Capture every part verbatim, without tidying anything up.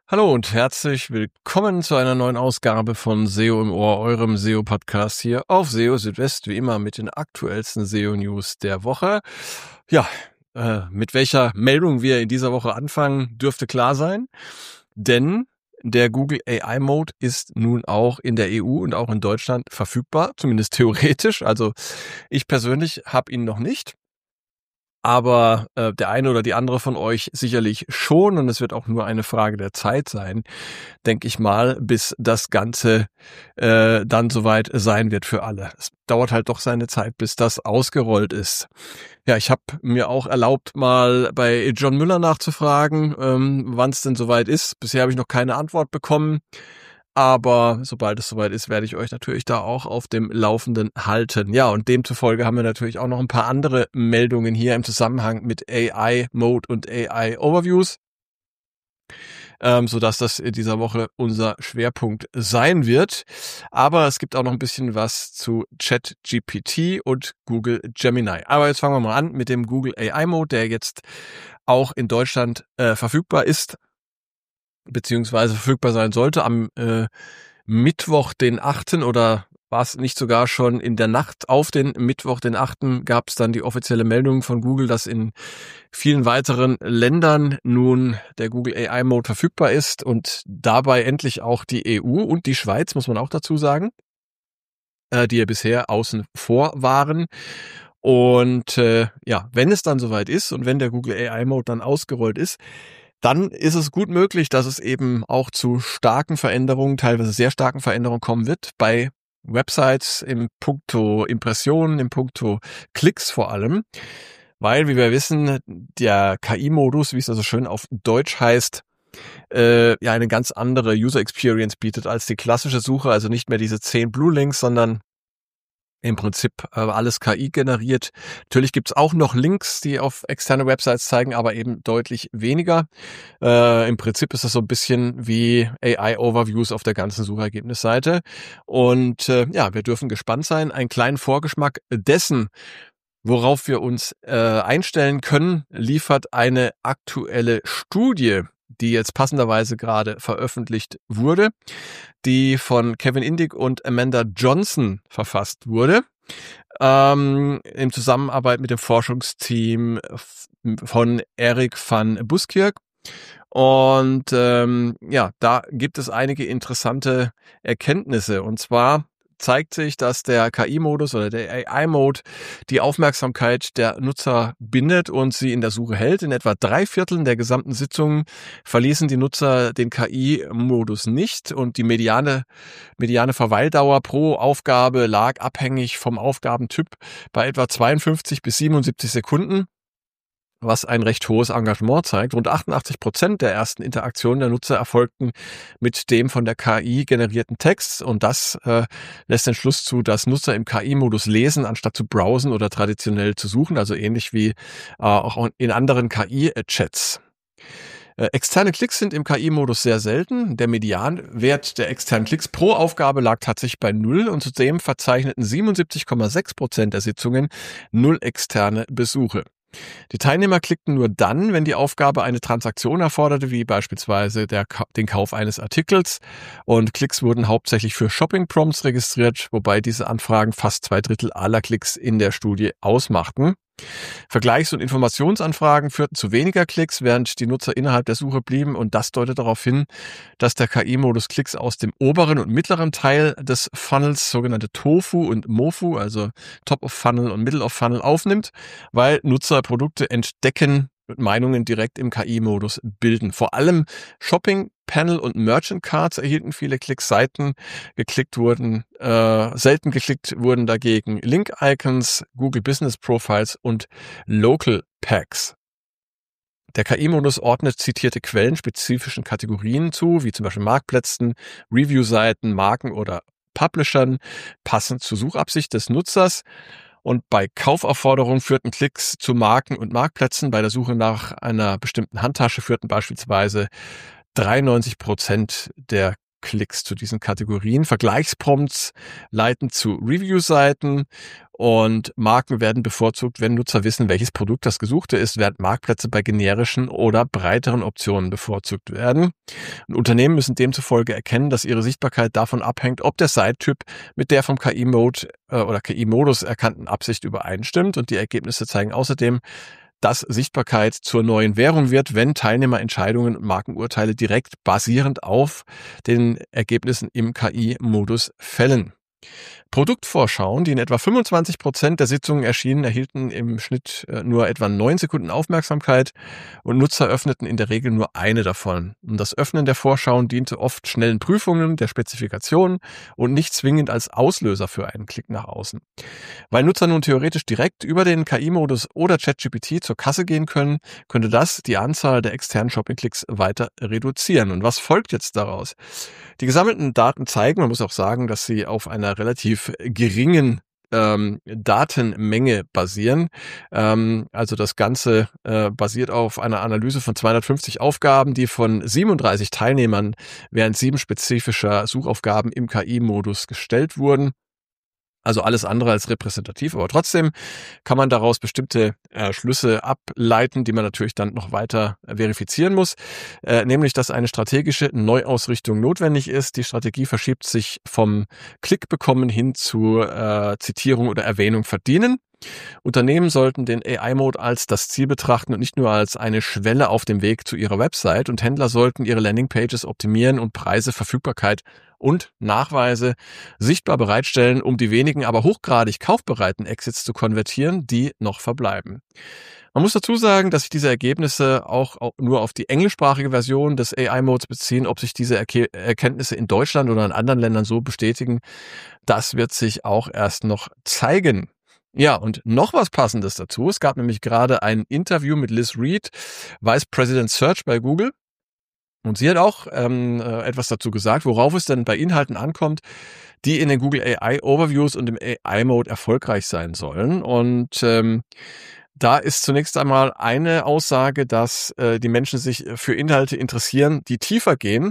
Hallo und herzlich willkommen zu einer neuen Ausgabe von S E O im Ohr, eurem S E O-Podcast hier auf S E O Südwest, wie immer mit den aktuellsten S E O-News der Woche. Ja, äh, mit welcher Meldung wir in dieser Woche anfangen, dürfte klar sein, denn der Google A I Mode ist nun auch in der E U und auch in Deutschland verfügbar, zumindest theoretisch. Also ich persönlich habe ihn noch nicht. Aber äh, der eine oder die andere von euch sicherlich schon, und es wird auch nur eine Frage der Zeit sein, denke ich mal, bis das Ganze äh, dann soweit sein wird für alle. Es dauert halt doch seine Zeit, bis das ausgerollt ist. Ja, ich habe mir auch erlaubt, mal bei John Müller nachzufragen, ähm, wann es denn soweit ist. Bisher habe ich noch keine Antwort bekommen. Aber sobald es soweit ist, werde ich euch natürlich da auch auf dem Laufenden halten. Ja, und demzufolge haben wir natürlich auch noch ein paar andere Meldungen hier im Zusammenhang mit A I Mode und A I Overviews, ähm, sodass das in dieser Woche unser Schwerpunkt sein wird. Aber es gibt auch noch ein bisschen was zu ChatGPT und Google Gemini. Aber jetzt fangen wir mal an mit dem Google A I Mode, der jetzt auch in Deutschland äh, verfügbar ist, beziehungsweise verfügbar sein sollte am äh, Mittwoch, den achten oder war es nicht sogar schon in der Nacht auf den Mittwoch, den achten gab es dann die offizielle Meldung von Google, dass in vielen weiteren Ländern nun der Google A I Mode verfügbar ist und dabei endlich auch die E U und die Schweiz, muss man auch dazu sagen, äh, die ja bisher außen vor waren. Und äh, ja, wenn es dann soweit ist und wenn der Google A I Mode dann ausgerollt ist, dann ist es gut möglich, dass es eben auch zu starken Veränderungen, teilweise sehr starken Veränderungen kommen wird bei Websites im Punkto Impressionen, im Punkto Klicks vor allem. Weil, wie wir wissen, der K I-Modus, wie es also schön auf Deutsch heißt, äh, ja eine ganz andere User Experience bietet als die klassische Suche. Also nicht mehr diese zehn Blue Links, sondern im Prinzip äh, alles K I generiert. Natürlich gibt's auch noch Links, die auf externe Websites zeigen, aber eben deutlich weniger. Äh, Im Prinzip ist das so ein bisschen wie A I-Overviews auf der ganzen Suchergebnisseite. Und äh, ja, wir dürfen gespannt sein. Einen kleinen Vorgeschmack dessen, worauf wir uns äh, einstellen können, liefert eine aktuelle Studie, die jetzt passenderweise gerade veröffentlicht wurde, die von Kevin Indig und Amanda Johnson verfasst wurde, ähm, in Zusammenarbeit mit dem Forschungsteam von Erik van Buskirk. Und ähm, ja, da gibt es einige interessante Erkenntnisse. Und zwar zeigt sich, dass der K I-Modus oder der A I-Mode die Aufmerksamkeit der Nutzer bindet und sie in der Suche hält. In etwa drei Vierteln der gesamten Sitzungen verließen die Nutzer den K I-Modus nicht und die mediane, mediane Verweildauer pro Aufgabe lag abhängig vom Aufgabentyp bei etwa zweiundfünfzig bis siebenundsiebzig Sekunden. Was ein recht hohes Engagement zeigt. Rund achtundachtzig Prozent der ersten Interaktionen der Nutzer erfolgten mit dem von der K I generierten Text und das äh, lässt den Schluss zu, dass Nutzer im K I-Modus lesen, anstatt zu browsen oder traditionell zu suchen, also ähnlich wie äh, auch in anderen K I-Chats. Äh, externe Klicks sind im K I-Modus sehr selten. Der Medianwert der externen Klicks pro Aufgabe lag tatsächlich bei null und zudem verzeichneten siebenundsiebzig Komma sechs Prozent der Sitzungen null externe Besuche. Die Teilnehmer klickten nur dann, wenn die Aufgabe eine Transaktion erforderte, wie beispielsweise der, den Kauf eines Artikels. Und Klicks wurden hauptsächlich für Shopping-Prompts registriert, wobei diese Anfragen fast zwei Drittel aller Klicks in der Studie ausmachten. Vergleichs- und Informationsanfragen führten zu weniger Klicks, während die Nutzer innerhalb der Suche blieben und das deutet darauf hin, dass der K I-Modus Klicks aus dem oberen und mittleren Teil des Funnels, sogenannte Tofu und Mofu, also Top of Funnel und Middle of Funnel aufnimmt, weil Nutzer Produkte entdecken und Meinungen direkt im K I-Modus bilden. Vor allem Shopping, Panel und Merchant Cards erhielten viele Klicks, Seiten geklickt wurden, äh, selten geklickt wurden dagegen Link-Icons, Google Business Profiles und Local Packs. Der K I-Modus ordnet zitierte Quellen spezifischen Kategorien zu, wie zum Beispiel Marktplätzen, Review-Seiten, Marken oder Publishern, passend zur Suchabsicht des Nutzers. Und bei Kaufaufforderungen führten Klicks zu Marken und Marktplätzen. Bei der Suche nach einer bestimmten Handtasche führten beispielsweise dreiundneunzig Prozent der Suchklicks zu diesen Kategorien. Vergleichsprompts leiten zu Review-Seiten und Marken werden bevorzugt, wenn Nutzer wissen, welches Produkt das Gesuchte ist, während Marktplätze bei generischen oder breiteren Optionen bevorzugt werden. Und Unternehmen müssen demzufolge erkennen, dass ihre Sichtbarkeit davon abhängt, ob der Site-Typ mit der vom K I-Mode äh, oder K I-Modus erkannten Absicht übereinstimmt. Und die Ergebnisse zeigen außerdem, dass Sichtbarkeit zur neuen Währung wird, wenn Teilnehmer Entscheidungen und Markenurteile direkt basierend auf den Ergebnissen im K I-Modus fällen. Produktvorschauen, die in etwa fünfundzwanzig Prozent der Sitzungen erschienen, erhielten im Schnitt nur etwa neun Sekunden Aufmerksamkeit und Nutzer öffneten in der Regel nur eine davon. Und das Öffnen der Vorschauen diente oft schnellen Prüfungen der Spezifikationen und nicht zwingend als Auslöser für einen Klick nach außen. Weil Nutzer nun theoretisch direkt über den K I-Modus oder ChatGPT zur Kasse gehen können, könnte das die Anzahl der externen Shopping-Klicks weiter reduzieren. Und was folgt jetzt daraus? Die gesammelten Daten zeigen, man muss auch sagen, dass sie auf einer relativ geringen ähm, Datenmenge basieren. Ähm, also das Ganze äh, basiert auf einer Analyse von zweihundertfünfzig Aufgaben, die von siebenunddreißig Teilnehmern während sieben spezifischer Suchaufgaben im K I-Modus gestellt wurden. Also alles andere als repräsentativ, aber trotzdem kann man daraus bestimmte äh, Schlüsse ableiten, die man natürlich dann noch weiter äh, verifizieren muss, äh, nämlich, dass eine strategische Neuausrichtung notwendig ist. Die Strategie verschiebt sich vom Klick bekommen hin zu äh, Zitierung oder Erwähnung verdienen. Unternehmen sollten den A I-Mode als das Ziel betrachten und nicht nur als eine Schwelle auf dem Weg zu ihrer Website. Und Händler sollten ihre Landingpages optimieren und Preise, Verfügbarkeit und Nachweise sichtbar bereitstellen, um die wenigen, aber hochgradig kaufbereiten Exits zu konvertieren, die noch verbleiben. Man muss dazu sagen, dass sich diese Ergebnisse auch nur auf die englischsprachige Version des A I-Modes beziehen. Ob sich diese Erke- Erkenntnisse in Deutschland oder in anderen Ländern so bestätigen, das wird sich auch erst noch zeigen. Ja, und noch was Passendes dazu. Es gab nämlich gerade ein Interview mit Liz Reed, Vice President Search bei Google. Und sie hat auch ähm, etwas dazu gesagt, worauf es denn bei Inhalten ankommt, die in den Google A I Overviews und im A I-Mode erfolgreich sein sollen. Und ähm, da ist zunächst einmal eine Aussage, dass äh, die Menschen sich für Inhalte interessieren, die tiefer gehen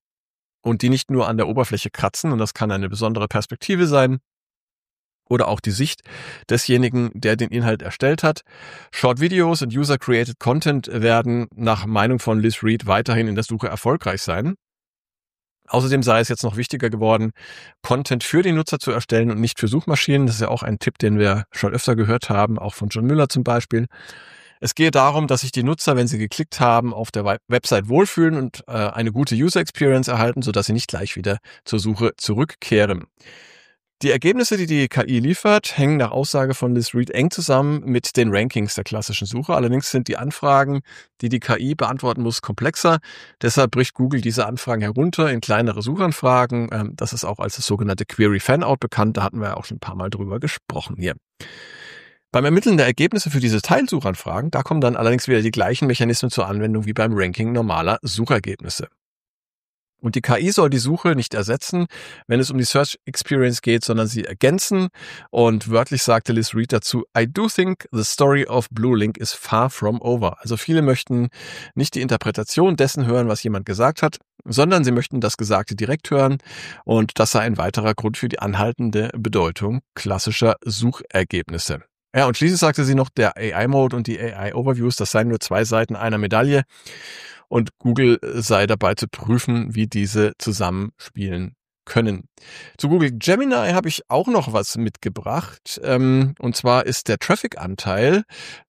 und die nicht nur an der Oberfläche kratzen. Und das kann eine besondere Perspektive sein. Oder auch die Sicht desjenigen, der den Inhalt erstellt hat. Short-Videos und User-Created Content werden nach Meinung von Liz Reed weiterhin in der Suche erfolgreich sein. Außerdem sei es jetzt noch wichtiger geworden, Content für die Nutzer zu erstellen und nicht für Suchmaschinen. Das ist ja auch ein Tipp, den wir schon öfter gehört haben, auch von John Müller zum Beispiel. Es gehe darum, dass sich die Nutzer, wenn sie geklickt haben, auf der Website wohlfühlen und äh, eine gute User-Experience erhalten, sodass sie nicht gleich wieder zur Suche zurückkehren. Die Ergebnisse, die die K I liefert, hängen nach Aussage von Liz Reed eng zusammen mit den Rankings der klassischen Suche. Allerdings sind die Anfragen, die die K I beantworten muss, komplexer. Deshalb bricht Google diese Anfragen herunter in kleinere Suchanfragen. Das ist auch als das sogenannte Query Fanout bekannt. Da hatten wir ja auch schon ein paar Mal drüber gesprochen hier. Beim Ermitteln der Ergebnisse für diese Teilsuchanfragen, da kommen dann allerdings wieder die gleichen Mechanismen zur Anwendung wie beim Ranking normaler Suchergebnisse. Und die K I soll die Suche nicht ersetzen, wenn es um die Search Experience geht, sondern sie ergänzen. Und wörtlich sagte Liz Reed dazu, I do think the story of Bluelink is far from over. Also viele möchten nicht die Interpretation dessen hören, was jemand gesagt hat, sondern sie möchten das Gesagte direkt hören. Und das sei ein weiterer Grund für die anhaltende Bedeutung klassischer Suchergebnisse. Ja, und schließlich sagte sie noch, der A I-Mode und die A I-Overviews, das seien nur zwei Seiten einer Medaille. Und Google sei dabei zu prüfen, wie diese zusammenspielen können. Zu Google Gemini habe ich auch noch was mitgebracht. Ähm, und zwar ist der Traffic-Anteil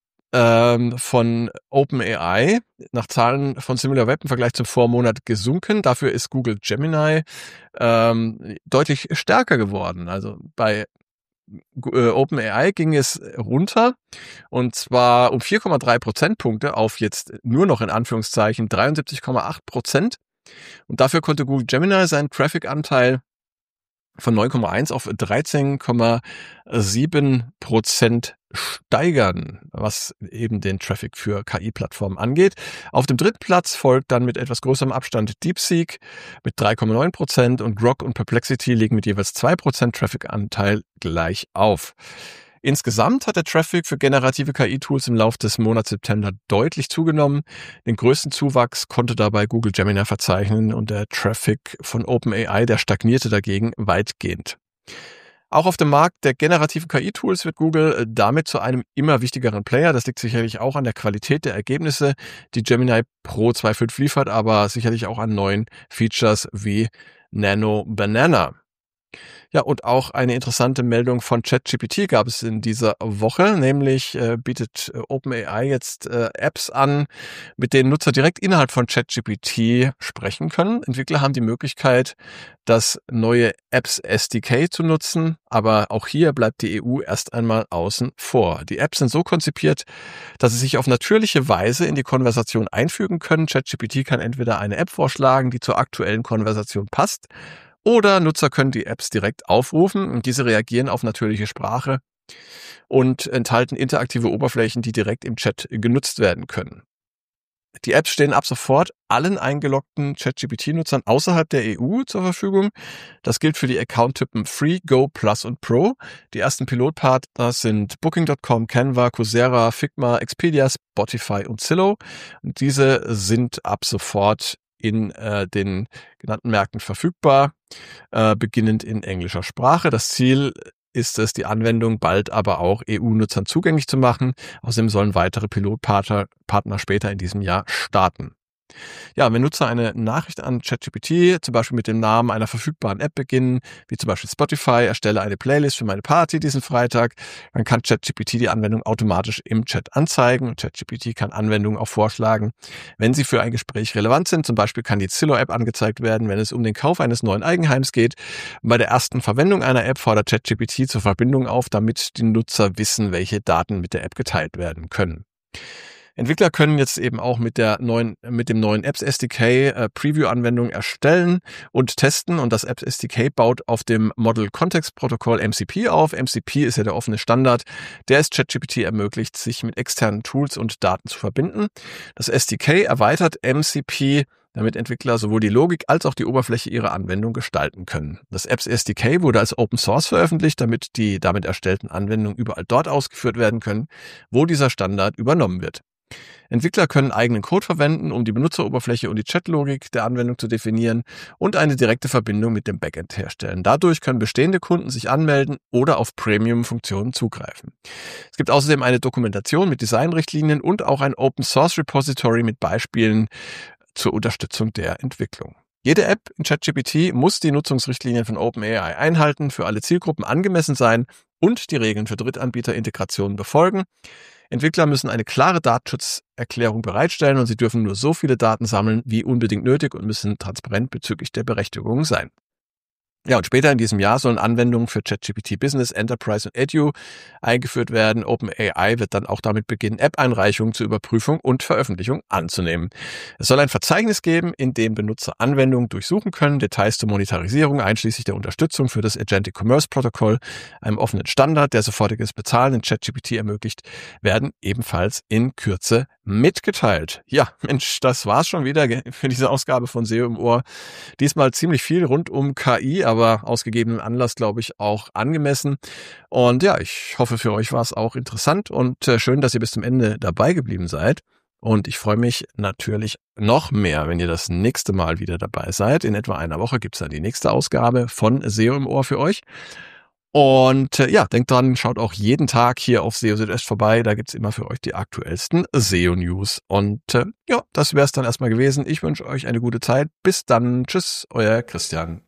ähm, von OpenAI nach Zahlen von SimilarWeb im Vergleich zum Vormonat gesunken. Dafür ist Google Gemini ähm, deutlich stärker geworden. Also bei OpenAI ging es runter und zwar um vier Komma drei Prozentpunkte auf jetzt nur noch in Anführungszeichen dreiundsiebzig Komma acht Prozent und dafür konnte Google Gemini seinen Traffic-Anteil von neun Komma eins auf dreizehn Komma sieben Prozent steigern, was eben den Traffic für K I-Plattformen angeht. Auf dem dritten Platz folgt dann mit etwas größerem Abstand DeepSeek mit drei Komma neun Prozent und Grok und Perplexity liegen mit jeweils zwei Prozent Traffic-Anteil gleich auf. Insgesamt hat der Traffic für generative K I-Tools im Laufe des Monats September deutlich zugenommen. Den größten Zuwachs konnte dabei Google Gemini verzeichnen und der Traffic von OpenAI, der stagnierte dagegen weitgehend. Auch auf dem Markt der generativen K I-Tools wird Google damit zu einem immer wichtigeren Player. Das liegt sicherlich auch an der Qualität der Ergebnisse, die Gemini Pro zwei Punkt fünf liefert, aber sicherlich auch an neuen Features wie Nano Banana. Ja, und auch eine interessante Meldung von ChatGPT gab es in dieser Woche, nämlich äh, bietet äh, OpenAI jetzt äh, Apps an, mit denen Nutzer direkt innerhalb von ChatGPT sprechen können. Entwickler haben die Möglichkeit, das neue Apps S D K zu nutzen, aber auch hier bleibt die E U erst einmal außen vor. Die Apps sind so konzipiert, dass sie sich auf natürliche Weise in die Konversation einfügen können. ChatGPT kann entweder eine App vorschlagen, die zur aktuellen Konversation passt, oder Nutzer können die Apps direkt aufrufen und diese reagieren auf natürliche Sprache und enthalten interaktive Oberflächen, die direkt im Chat genutzt werden können. Die Apps stehen ab sofort allen eingeloggten ChatGPT-Nutzern außerhalb der E U zur Verfügung. Das gilt für die Account-Typen Free, Go, Plus und Pro. Die ersten Pilotpartner sind Booking Punkt com, Canva, Coursera, Figma, Expedia, Spotify und Zillow. Und diese sind ab sofort in äh, den genannten Märkten verfügbar, äh, beginnend in englischer Sprache. Das Ziel ist es, die Anwendung bald aber auch E U-Nutzern zugänglich zu machen. Außerdem sollen weitere Pilotpartner Partner später in diesem Jahr starten. Ja, wenn Nutzer eine Nachricht an ChatGPT, zum Beispiel mit dem Namen einer verfügbaren App beginnen, wie zum Beispiel Spotify, erstelle eine Playlist für meine Party diesen Freitag, dann kann ChatGPT die Anwendung automatisch im Chat anzeigen und ChatGPT kann Anwendungen auch vorschlagen, wenn sie für ein Gespräch relevant sind. Zum Beispiel kann die Zillow-App angezeigt werden, wenn es um den Kauf eines neuen Eigenheims geht. Bei der ersten Verwendung einer App fordert ChatGPT zur Verbindung auf, damit die Nutzer wissen, welche Daten mit der App geteilt werden können. Entwickler können jetzt eben auch mit der neuen, mit dem neuen Apps S D K äh, Preview-Anwendungen erstellen und testen. Und das Apps S D K baut auf dem Model Context Protocol M C P auf. M C P ist ja der offene Standard, der es ChatGPT ermöglicht, sich mit externen Tools und Daten zu verbinden. Das S D K erweitert M C P, damit Entwickler sowohl die Logik als auch die Oberfläche ihrer Anwendung gestalten können. Das Apps S D K wurde als Open Source veröffentlicht, damit die damit erstellten Anwendungen überall dort ausgeführt werden können, wo dieser Standard übernommen wird. Entwickler können eigenen Code verwenden, um die Benutzeroberfläche und die Chatlogik der Anwendung zu definieren und eine direkte Verbindung mit dem Backend herstellen. Dadurch können bestehende Kunden sich anmelden oder auf Premium-Funktionen zugreifen. Es gibt außerdem eine Dokumentation mit Designrichtlinien und auch ein Open-Source-Repository mit Beispielen zur Unterstützung der Entwicklung. Jede App in ChatGPT muss die Nutzungsrichtlinien von OpenAI einhalten, für alle Zielgruppen angemessen sein und die Regeln für Drittanbieter-Integrationen befolgen. Entwickler müssen eine klare Datenschutzerklärung bereitstellen und sie dürfen nur so viele Daten sammeln, wie unbedingt nötig und müssen transparent bezüglich der Berechtigungen sein. Ja, und später in diesem Jahr sollen Anwendungen für ChatGPT Business, Enterprise und Edu eingeführt werden. OpenAI wird dann auch damit beginnen, App-Einreichungen zur Überprüfung und Veröffentlichung anzunehmen. Es soll ein Verzeichnis geben, in dem Benutzer Anwendungen durchsuchen können, Details zur Monetarisierung, einschließlich der Unterstützung für das Agentic Commerce Protocol, einem offenen Standard, der sofortiges Bezahlen in ChatGPT ermöglicht, werden ebenfalls in Kürze mitgeteilt. Ja, Mensch, das war's schon wieder für diese Ausgabe von S E O im Ohr. Diesmal ziemlich viel rund um K I, aber aus gegebenem Anlass, glaube ich, auch angemessen. Und ja, ich hoffe, für euch war es auch interessant und äh, schön, dass ihr bis zum Ende dabei geblieben seid. Und ich freue mich natürlich noch mehr, wenn ihr das nächste Mal wieder dabei seid. In etwa einer Woche gibt's dann die nächste Ausgabe von S E O im Ohr für euch. Und äh, ja, denkt dran, schaut auch jeden Tag hier auf S E O Südwest vorbei. Da gibt's immer für euch die aktuellsten S E O-News. Und äh, ja, das wäre es dann erstmal gewesen. Ich wünsche euch eine gute Zeit. Bis dann. Tschüss, euer Christian.